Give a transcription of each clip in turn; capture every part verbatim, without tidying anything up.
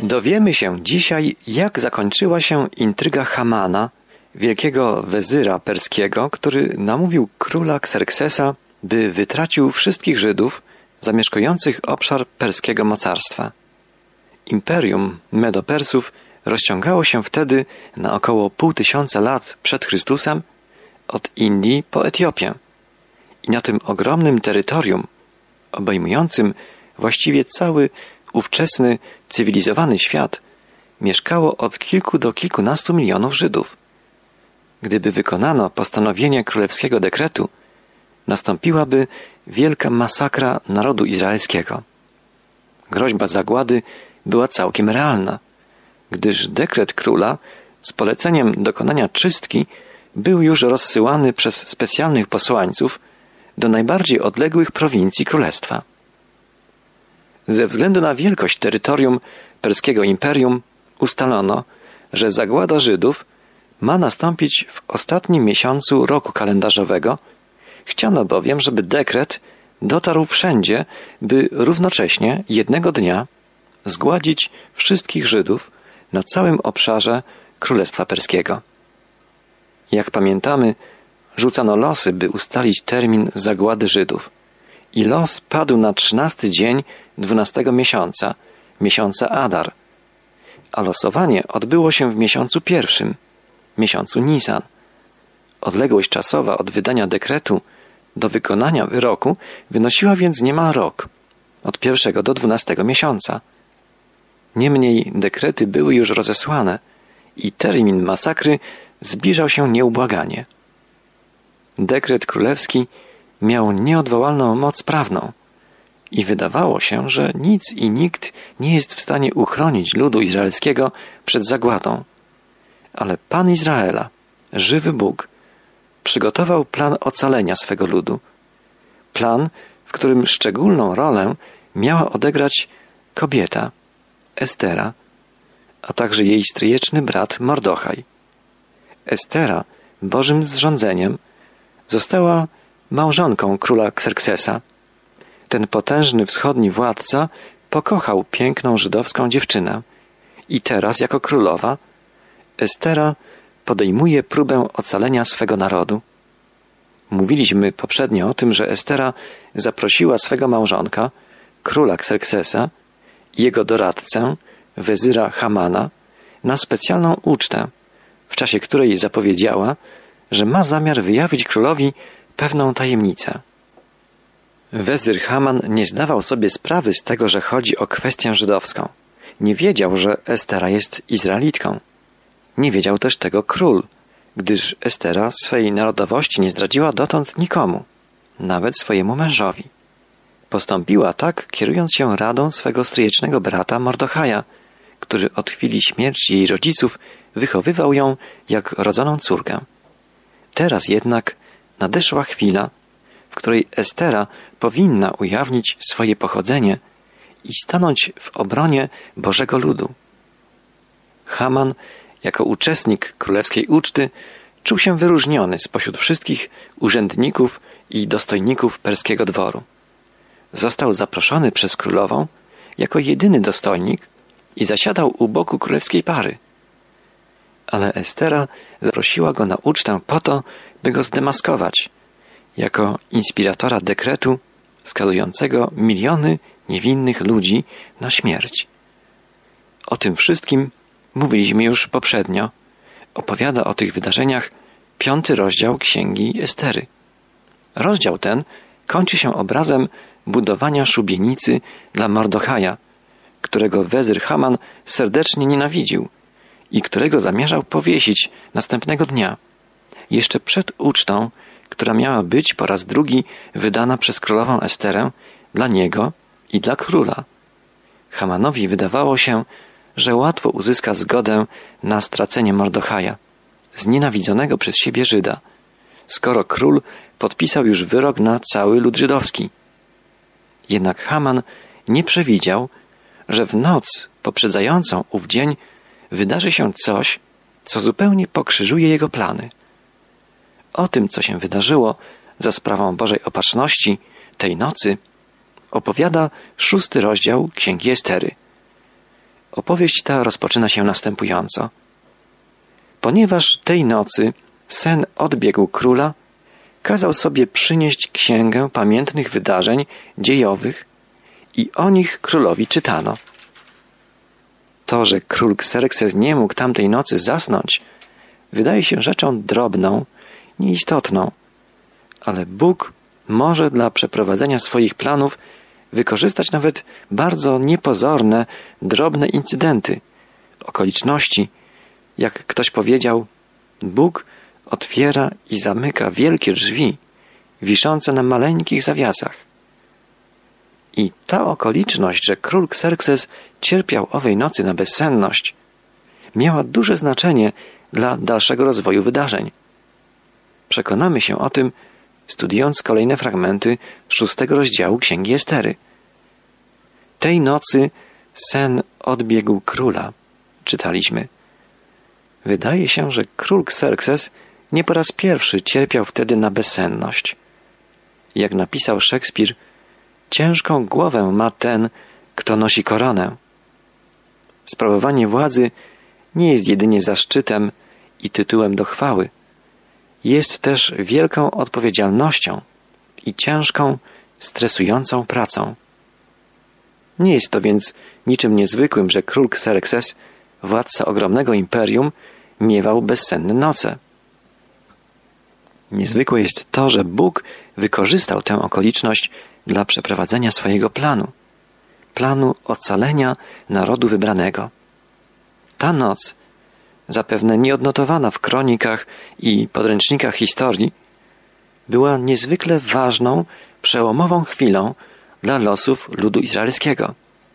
Dowiemy się dzisiaj, jak zakończyła się intryga Hamana, wielkiego wezyra perskiego, który namówił króla Xerxesa, by wytracił wszystkich Żydów zamieszkujących obszar perskiego mocarstwa. Imperium Medo-Persów rozciągało się wtedy na około pół tysiąca lat przed Chrystusem od Indii po Etiopię. I na tym ogromnym terytorium, obejmującym właściwie cały ówczesny cywilizowany świat, mieszkało od kilku do kilkunastu milionów Żydów. Gdyby wykonano postanowienie królewskiego dekretu, nastąpiłaby wielka masakra narodu izraelskiego. Groźba zagłady była całkiem realna, gdyż dekret króla z poleceniem dokonania czystki był już rozsyłany przez specjalnych posłańców do najbardziej odległych prowincji królestwa. Ze względu na wielkość terytorium perskiego imperium ustalono, że zagłada Żydów ma nastąpić w ostatnim miesiącu roku kalendarzowego. Chciano bowiem, żeby dekret dotarł wszędzie, by równocześnie jednego dnia zgładzić wszystkich Żydów na całym obszarze Królestwa Perskiego. Jak pamiętamy, rzucano losy, by ustalić termin zagłady Żydów. I los padł na trzynasty dzień dwunastego miesiąca, miesiąca Adar. A losowanie odbyło się w miesiącu pierwszym, miesiącu Nisan. Odległość czasowa od wydania dekretu do wykonania wyroku wynosiła więc niemal rok, od pierwszego do dwunastego miesiąca. Niemniej dekrety były już rozesłane i termin masakry zbliżał się nieubłaganie. Dekret królewski miał nieodwołalną moc prawną i wydawało się, że nic i nikt nie jest w stanie uchronić ludu izraelskiego przed zagładą. Ale Pan Izraela, żywy Bóg, przygotował plan ocalenia swego ludu. Plan, w którym szczególną rolę miała odegrać kobieta, Estera, a także jej stryjeczny brat Mordochaj. Estera, Bożym zrządzeniem, została małżonką króla Xerxesa. Ten potężny wschodni władca pokochał piękną żydowską dziewczynę i teraz jako królowa Estera podejmuje próbę ocalenia swego narodu. Mówiliśmy poprzednio o tym, że Estera zaprosiła swego małżonka, króla Xerxesa, i jego doradcę, wezyra Hamana, na specjalną ucztę, w czasie której zapowiedziała, że ma zamiar wyjawić królowi pewną tajemnicę. Wezyr Haman nie zdawał sobie sprawy z tego, że chodzi o kwestię żydowską. Nie wiedział, że Estera jest Izraelitką. Nie wiedział też tego król, gdyż Estera swej narodowości nie zdradziła dotąd nikomu, nawet swojemu mężowi. Postąpiła tak, kierując się radą swego stryjecznego brata Mordochaja, który od chwili śmierci jej rodziców wychowywał ją jak rodzoną córkę. Teraz jednak nadeszła chwila, w której Estera powinna ujawnić swoje pochodzenie i stanąć w obronie Bożego ludu. Haman, jako uczestnik królewskiej uczty, czuł się wyróżniony spośród wszystkich urzędników i dostojników perskiego dworu. Został zaproszony przez królową jako jedyny dostojnik i zasiadał u boku królewskiej pary. Ale Estera zaprosiła go na ucztę po to, by go zdemaskować, jako inspiratora dekretu skazującego miliony niewinnych ludzi na śmierć. O tym wszystkim mówiliśmy już poprzednio. Opowiada o tych wydarzeniach piąty rozdział Księgi Estery. Rozdział ten kończy się obrazem budowania szubienicy dla Mordochaja, którego wezyr Haman serdecznie nienawidził i którego zamierzał powiesić następnego dnia, jeszcze przed ucztą, która miała być po raz drugi wydana przez królową Esterę dla niego i dla króla. Hamanowi wydawało się, że łatwo uzyska zgodę na stracenie Mordochaja, znienawidzonego przez siebie Żyda, skoro król podpisał już wyrok na cały lud żydowski. Jednak Haman nie przewidział, że w noc poprzedzającą ów dzień wydarzy się coś, co zupełnie pokrzyżuje jego plany. O tym, co się wydarzyło za sprawą Bożej opatrzności tej nocy, opowiada szósty rozdział Księgi Estery. Opowieść ta rozpoczyna się następująco. Ponieważ tej nocy sen odbiegł króla, kazał sobie przynieść księgę pamiętnych wydarzeń dziejowych i o nich królowi czytano. To, że król Kserkses nie mógł tamtej nocy zasnąć, wydaje się rzeczą drobną, nieistotną, ale Bóg może dla przeprowadzenia swoich planów wykorzystać nawet bardzo niepozorne, drobne incydenty, okoliczności. Jak ktoś powiedział, Bóg otwiera i zamyka wielkie drzwi, wiszące na maleńkich zawiasach. I ta okoliczność, że król Kserkses cierpiał owej nocy na bezsenność, miała duże znaczenie dla dalszego rozwoju wydarzeń. Przekonamy się o tym, studiując kolejne fragmenty szóstego rozdziału Księgi Estery. Tej nocy sen odbiegł króla, czytaliśmy. Wydaje się, że król Kserkses nie po raz pierwszy cierpiał wtedy na bezsenność. Jak napisał Szekspir, ciężką głowę ma ten, kto nosi koronę. Sprawowanie władzy nie jest jedynie zaszczytem i tytułem do chwały. Jest też wielką odpowiedzialnością i ciężką, stresującą pracą. Nie jest to więc niczym niezwykłym, że król Kserkses, władca ogromnego imperium, miewał bezsenne noce. Niezwykłe jest to, że Bóg wykorzystał tę okoliczność dla przeprowadzenia swojego planu. Planu ocalenia narodu wybranego. Ta noc, zapewne nieodnotowana w kronikach i podręcznikach historii, była niezwykle ważną, przełomową chwilą dla losów ludu izraelskiego.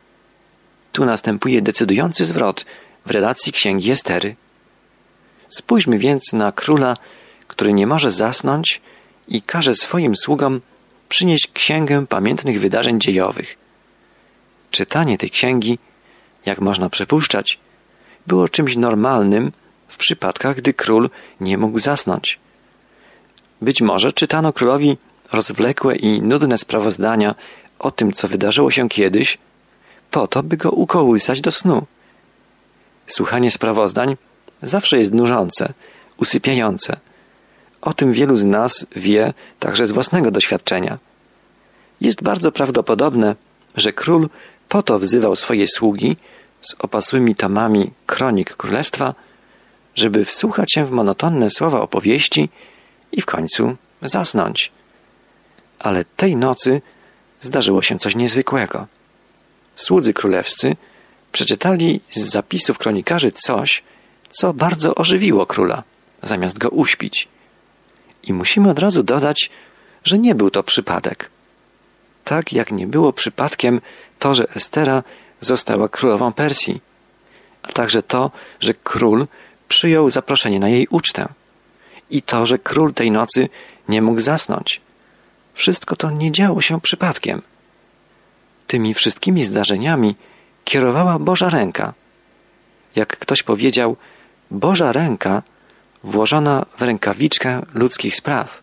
Tu następuje decydujący zwrot w relacji Księgi Estery. Spójrzmy więc na króla, który nie może zasnąć i każe swoim sługom przynieść księgę pamiętnych wydarzeń dziejowych. Czytanie tej księgi, jak można przypuszczać, było czymś normalnym w przypadkach, gdy król nie mógł zasnąć. Być może czytano królowi rozwlekłe i nudne sprawozdania o tym, co wydarzyło się kiedyś, po to, by go ukołysać do snu. Słuchanie sprawozdań zawsze jest nużące, usypiające. O tym wielu z nas wie także z własnego doświadczenia. Jest bardzo prawdopodobne, że król po to wzywał swoje sługi z opasłymi tomami kronik królestwa, żeby wsłuchać się w monotonne słowa opowieści i w końcu zasnąć. Ale tej nocy zdarzyło się coś niezwykłego. Słudzy królewscy przeczytali z zapisów kronikarzy coś, co bardzo ożywiło króla, zamiast go uśpić. I musimy od razu dodać, że nie był to przypadek. Tak jak nie było przypadkiem to, że Estera została królową Persji, a także to, że król przyjął zaproszenie na jej ucztę i to, że król tej nocy nie mógł zasnąć. Wszystko to nie działo się przypadkiem. Tymi wszystkimi zdarzeniami kierowała Boża ręka. Jak ktoś powiedział, Boża ręka włożona w rękawiczkę ludzkich spraw.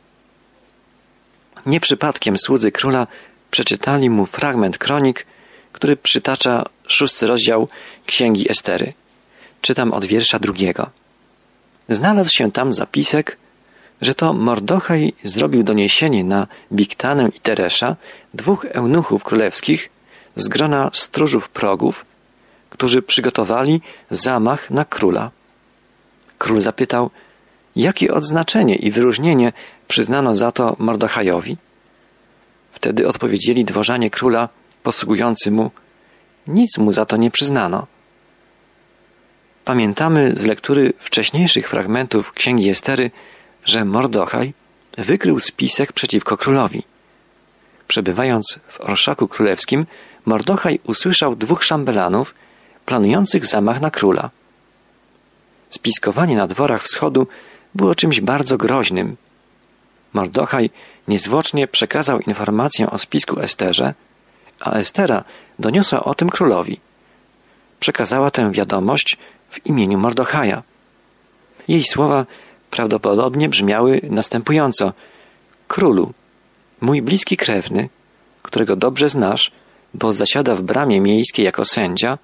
Nie przypadkiem słudzy króla przeczytali mu fragment kronik, który przytacza szósty rozdział Księgi Estery. Czytam od wiersza drugiego. Znalazł się tam zapisek, że to Mordochaj zrobił doniesienie na Bigtanę i Teresza, dwóch eunuchów królewskich z grona stróżów progów, którzy przygotowali zamach na króla. Król zapytał, jakie odznaczenie i wyróżnienie przyznano za to Mordochajowi? Wtedy odpowiedzieli dworzanie króla, posługujący mu, nic mu za to nie przyznano. Pamiętamy z lektury wcześniejszych fragmentów Księgi Estery, że Mordochaj wykrył spisek przeciwko królowi. Przebywając w orszaku królewskim, Mordochaj usłyszał dwóch szambelanów planujących zamach na króla. Spiskowanie na dworach wschodu było czymś bardzo groźnym. Mordochaj niezwłocznie przekazał informację o spisku Esterze, a Estera doniosła o tym królowi. Przekazała tę wiadomość w imieniu Mordochaja. Jej słowa prawdopodobnie brzmiały następująco. Królu, mój bliski krewny, którego dobrze znasz, bo zasiada w bramie miejskiej jako sędzia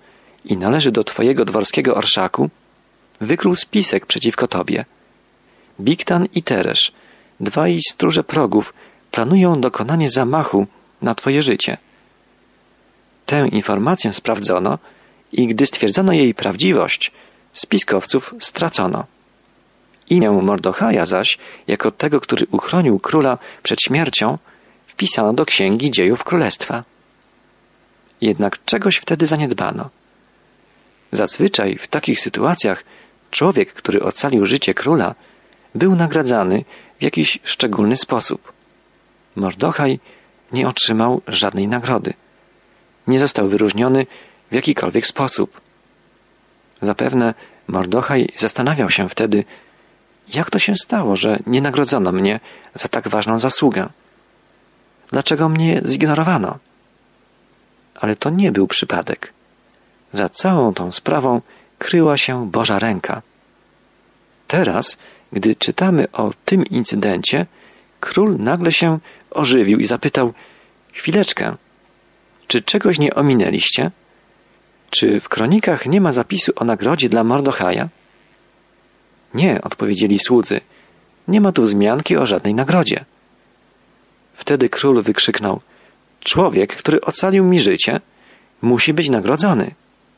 i należy do twojego dworskiego orszaku, wykluł spisek przeciwko tobie. Bigtan i Teresz, dwaj stróże progów, planują dokonanie zamachu na twoje życie. Tę informację sprawdzono i gdy stwierdzono jej prawdziwość, spiskowców stracono. Imię Mordechaja zaś, jako tego, który uchronił króla przed śmiercią, wpisano do Księgi Dziejów Królestwa. Jednak czegoś wtedy zaniedbano. Zazwyczaj w takich sytuacjach człowiek, który ocalił życie króla, był nagradzany w jakiś szczególny sposób. Mordechaj nie otrzymał żadnej nagrody. Nie został wyróżniony w jakikolwiek sposób. Zapewne Mordechaj zastanawiał się wtedy, jak to się stało, że nie nagrodzono mnie za tak ważną zasługę. Dlaczego mnie zignorowano? Ale to nie był przypadek. Za całą tą sprawą kryła się Boża ręka. Teraz, gdy czytamy o tym incydencie, król nagle się ożywił i zapytał: chwileczkę, czy czegoś nie ominęliście? Czy w kronikach nie ma zapisu o nagrodzie dla Mordechaja? Nie, odpowiedzieli słudzy, nie ma tu wzmianki o żadnej nagrodzie. Wtedy król wykrzyknął: człowiek, który ocalił mi życie, musi być nagrodzony.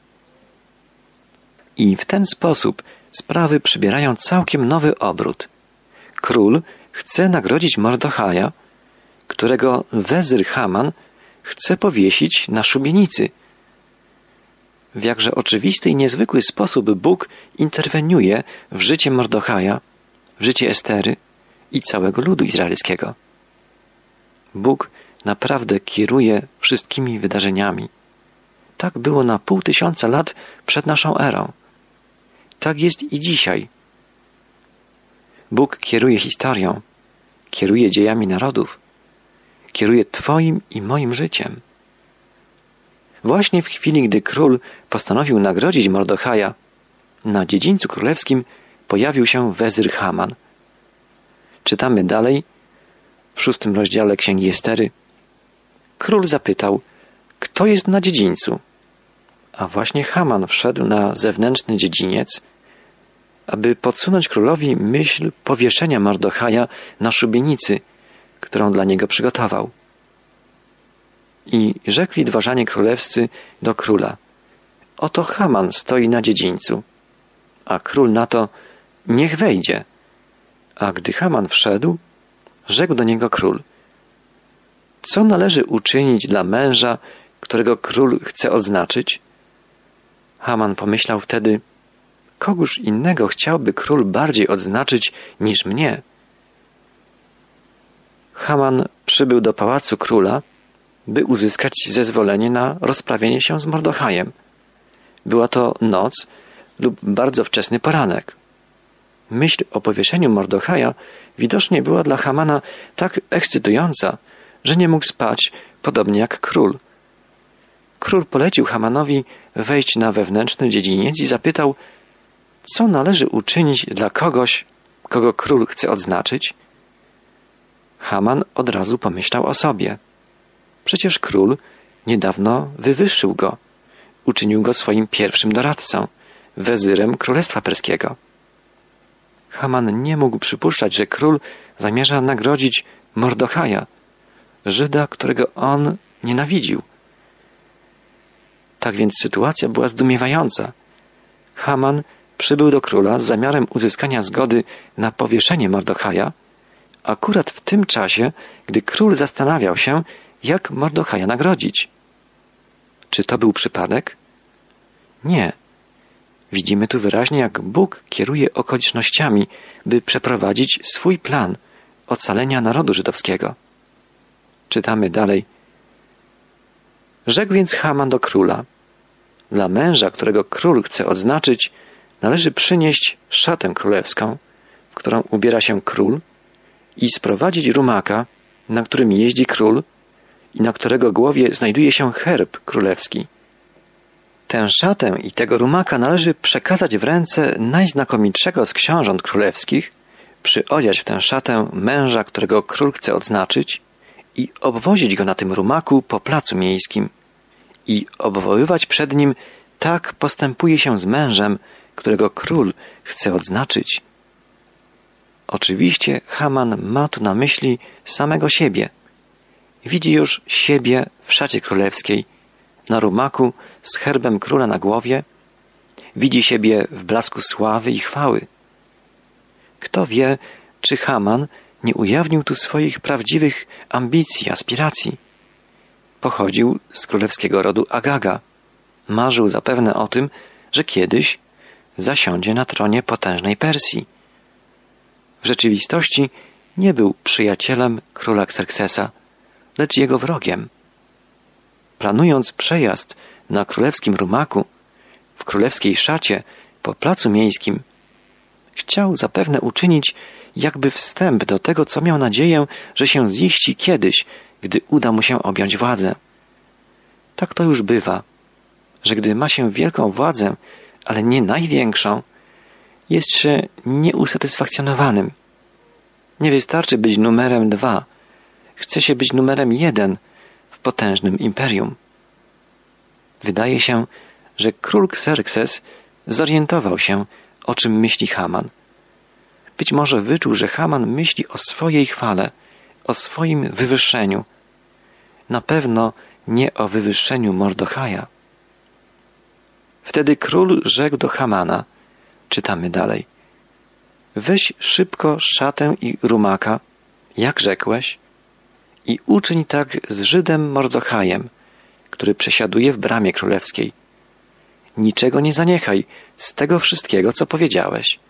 I w ten sposób sprawy przybierają całkiem nowy obrót. Król chce nagrodzić Mordechaja, którego wezyr Haman chce powiesić na szubienicy. W jakże oczywisty i niezwykły sposób Bóg interweniuje w życie Mordechaja, w życie Estery i całego ludu izraelskiego. Bóg naprawdę kieruje wszystkimi wydarzeniami. Tak było na pół tysiąca lat przed naszą erą. Tak jest i dzisiaj. Bóg kieruje historią, kieruje dziejami narodów, kieruje Twoim i moim życiem. Właśnie w chwili, gdy król postanowił nagrodzić Mordechaja, na dziedzińcu królewskim pojawił się wezyr Haman. Czytamy dalej w szóstym rozdziale Księgi Estery. Król zapytał, kto jest na dziedzińcu? A właśnie Haman wszedł na zewnętrzny dziedziniec, aby podsunąć królowi myśl powieszenia Mordechaja na szubienicy, którą dla niego przygotował. I rzekli dworzanie królewscy do króla: oto Haman stoi na dziedzińcu. A król na to: niech wejdzie. A gdy Haman wszedł, rzekł do niego król: co należy uczynić dla męża, którego król chce odznaczyć? Haman pomyślał wtedy: kogóż innego chciałby król bardziej odznaczyć niż mnie? Haman przybył do pałacu króla, by uzyskać zezwolenie na rozprawienie się z Mordechajem. Była to noc lub bardzo wczesny poranek. Myśl o powieszeniu Mordechaja widocznie była dla Hamana tak ekscytująca, że nie mógł spać, podobnie jak król. Król polecił Hamanowi wejść na wewnętrzny dziedziniec i zapytał, co należy uczynić dla kogoś, kogo król chce odznaczyć? Haman od razu pomyślał o sobie. Przecież król niedawno wywyższył go, uczynił go swoim pierwszym doradcą, wezyrem Królestwa Perskiego. Haman nie mógł przypuszczać, że król zamierza nagrodzić Mordechaja, Żyda, którego on nienawidził. Tak więc sytuacja była zdumiewająca. Haman przybył do króla z zamiarem uzyskania zgody na powieszenie Mordechaja, akurat w tym czasie, gdy król zastanawiał się, jak Mordechaja nagrodzić. Czy to był przypadek? Nie. Widzimy tu wyraźnie, jak Bóg kieruje okolicznościami, by przeprowadzić swój plan ocalenia narodu żydowskiego. Czytamy dalej. Rzekł więc Haman do króla: dla męża, którego król chce odznaczyć, należy przynieść szatę królewską, w którą ubiera się król, i sprowadzić rumaka, na którym jeździ król i na którego głowie znajduje się herb królewski. Tę szatę i tego rumaka należy przekazać w ręce najznakomitszego z książąt królewskich, przyodziać w tę szatę męża, którego król chce odznaczyć, i obwozić go na tym rumaku po placu miejskim i obwoływać przed nim tak postępuje się z mężem, którego król chce odznaczyć. Oczywiście Haman ma tu na myśli samego siebie. Widzi już siebie w szacie królewskiej, na rumaku z herbem króla na głowie. Widzi siebie w blasku sławy i chwały. Kto wie, czy Haman nie ujawnił tu swoich prawdziwych ambicji, aspiracji. Pochodził z królewskiego rodu Agaga. Marzył zapewne o tym, że kiedyś zasiądzie na tronie potężnej Persji. W rzeczywistości nie był przyjacielem króla Xerxesa, lecz jego wrogiem. Planując przejazd na królewskim rumaku, w królewskiej szacie po placu miejskim, chciał zapewne uczynić jakby wstęp do tego, co miał nadzieję, że się ziści kiedyś, gdy uda mu się objąć władzę. Tak to już bywa, że gdy ma się wielką władzę, ale nie największą, jest się nieusatysfakcjonowanym. Nie wystarczy być numerem dwa. Chce się być numerem jeden w potężnym imperium. Wydaje się, że król Xerxes zorientował się, o czym myśli Haman. Być może wyczuł, że Haman myśli o swojej chwale, o swoim wywyższeniu. Na pewno nie o wywyższeniu Mordechaja. Wtedy król rzekł do Hamana, czytamy dalej: weź szybko szatę i rumaka, jak rzekłeś, i uczyń tak z Żydem Mordechajem, który przesiaduje w bramie królewskiej. Niczego nie zaniechaj z tego wszystkiego, co powiedziałeś.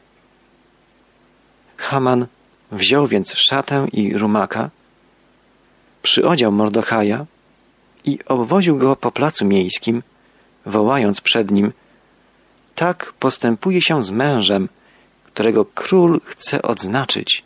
Haman wziął więc szatę i rumaka, przyodział Mordechaja i obwoził go po placu miejskim, wołając przed nim: tak postępuje się z mężem, którego król chce odznaczyć.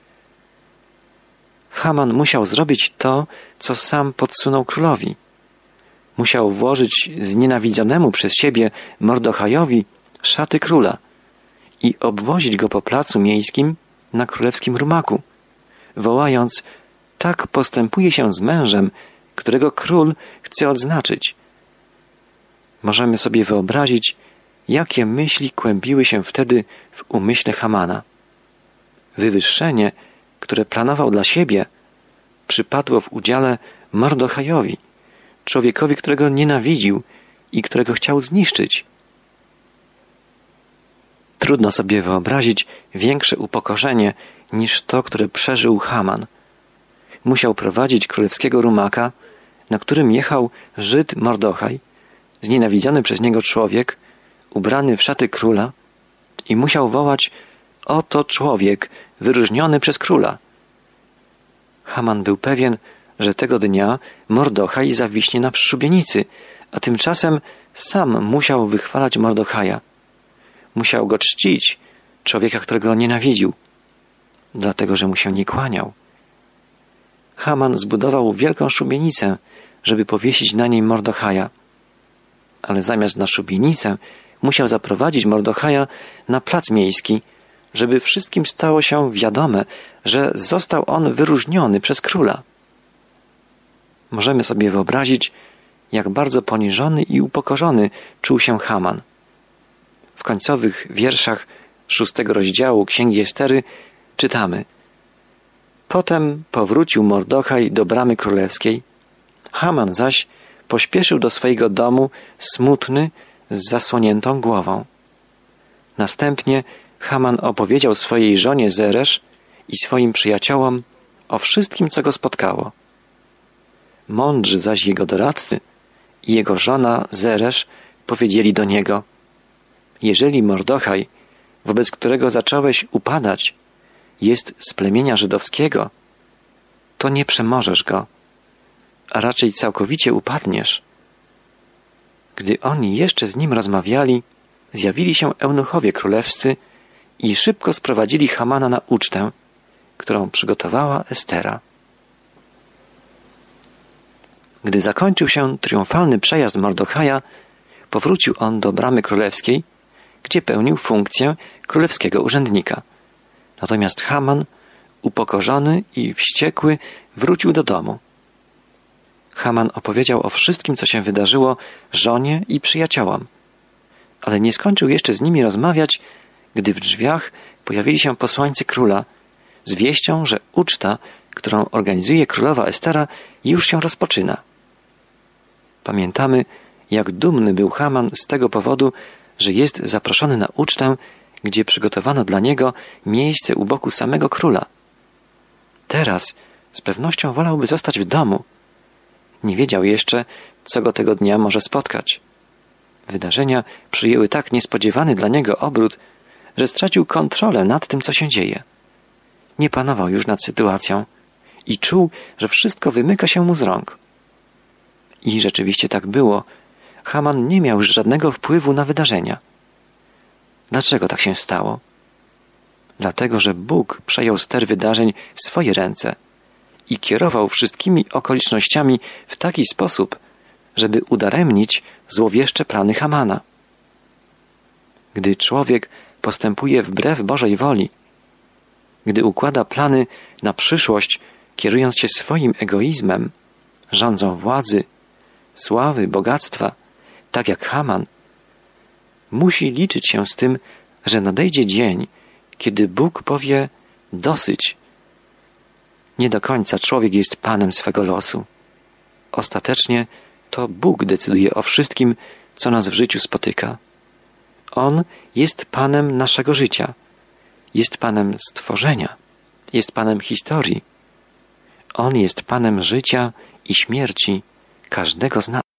Haman musiał zrobić to, co sam podsunął królowi. Musiał włożyć znienawidzonemu przez siebie Mordechajowi szaty króla i obwozić go po placu miejskim na królewskim rumaku, wołając: tak postępuje się z mężem, którego król chce odznaczyć. Możemy sobie wyobrazić, jakie myśli kłębiły się wtedy w umyśle Hamana. Wywyższenie, które planował dla siebie, przypadło w udziale Mordechajowi, człowiekowi, którego nienawidził i którego chciał zniszczyć. Trudno sobie wyobrazić większe upokorzenie niż to, które przeżył Haman. Musiał prowadzić królewskiego rumaka, na którym jechał Żyd Mordechaj, znienawidzony przez niego człowiek, ubrany w szaty króla, i musiał wołać: oto człowiek wyróżniony przez króla. Haman był pewien, że tego dnia Mordechaj zawiśnie na szubienicy, a tymczasem sam musiał wychwalać Mordechaja. Musiał go czcić, człowieka, którego nienawidził, dlatego że mu się nie kłaniał. Haman zbudował wielką szubienicę, żeby powiesić na niej Mordechaja. Ale zamiast na szubienicę musiał zaprowadzić Mordechaja na plac miejski, żeby wszystkim stało się wiadome, że został on wyróżniony przez króla. Możemy sobie wyobrazić, jak bardzo poniżony i upokorzony czuł się Haman. W końcowych wierszach szóstego rozdziału Księgi Estery czytamy: potem powrócił Mordechaj do bramy królewskiej, Haman zaś pośpieszył do swojego domu smutny, z zasłoniętą głową. Następnie Haman opowiedział swojej żonie Zeresz i swoim przyjaciołom o wszystkim, co go spotkało. Mądrzy zaś jego doradcy i jego żona Zeresz powiedzieli do niego: jeżeli Mordechaj, wobec którego zacząłeś upadać, jest z plemienia żydowskiego, to nie przemożesz go, a raczej całkowicie upadniesz. Gdy oni jeszcze z nim rozmawiali, zjawili się eunuchowie królewscy i szybko sprowadzili Hamana na ucztę, którą przygotowała Estera. Gdy zakończył się triumfalny przejazd Mordechaja, powrócił on do bramy królewskiej, gdzie pełnił funkcję królewskiego urzędnika. Natomiast Haman, upokorzony i wściekły, wrócił do domu. Haman opowiedział o wszystkim, co się wydarzyło żonie i przyjaciołom. Ale nie skończył jeszcze z nimi rozmawiać, gdy w drzwiach pojawili się posłańcy króla z wieścią, że uczta, którą organizuje królowa Estera, już się rozpoczyna. Pamiętamy, jak dumny był Haman z tego powodu, że jest zaproszony na ucztę, gdzie przygotowano dla niego miejsce u boku samego króla. Teraz z pewnością wolałby zostać w domu. Nie wiedział jeszcze, co go tego dnia może spotkać. Wydarzenia przyjęły tak niespodziewany dla niego obrót, że stracił kontrolę nad tym, co się dzieje. Nie panował już nad sytuacją i czuł, że wszystko wymyka się mu z rąk. I rzeczywiście tak było. Haman nie miał już żadnego wpływu na wydarzenia. Dlaczego tak się stało? Dlatego, że Bóg przejął ster wydarzeń w swoje ręce i kierował wszystkimi okolicznościami w taki sposób, żeby udaremnić złowieszcze plany Hamana. Gdy człowiek postępuje wbrew Bożej woli, gdy układa plany na przyszłość, kierując się swoim egoizmem, rządzą władzy, sławy, bogactwa, tak jak Haman, musi liczyć się z tym, że nadejdzie dzień, kiedy Bóg powie dosyć. Nie do końca człowiek jest panem swego losu. Ostatecznie to Bóg decyduje o wszystkim, co nas w życiu spotyka. On jest panem naszego życia. Jest panem stworzenia. Jest panem historii. On jest panem życia i śmierci każdego z nas.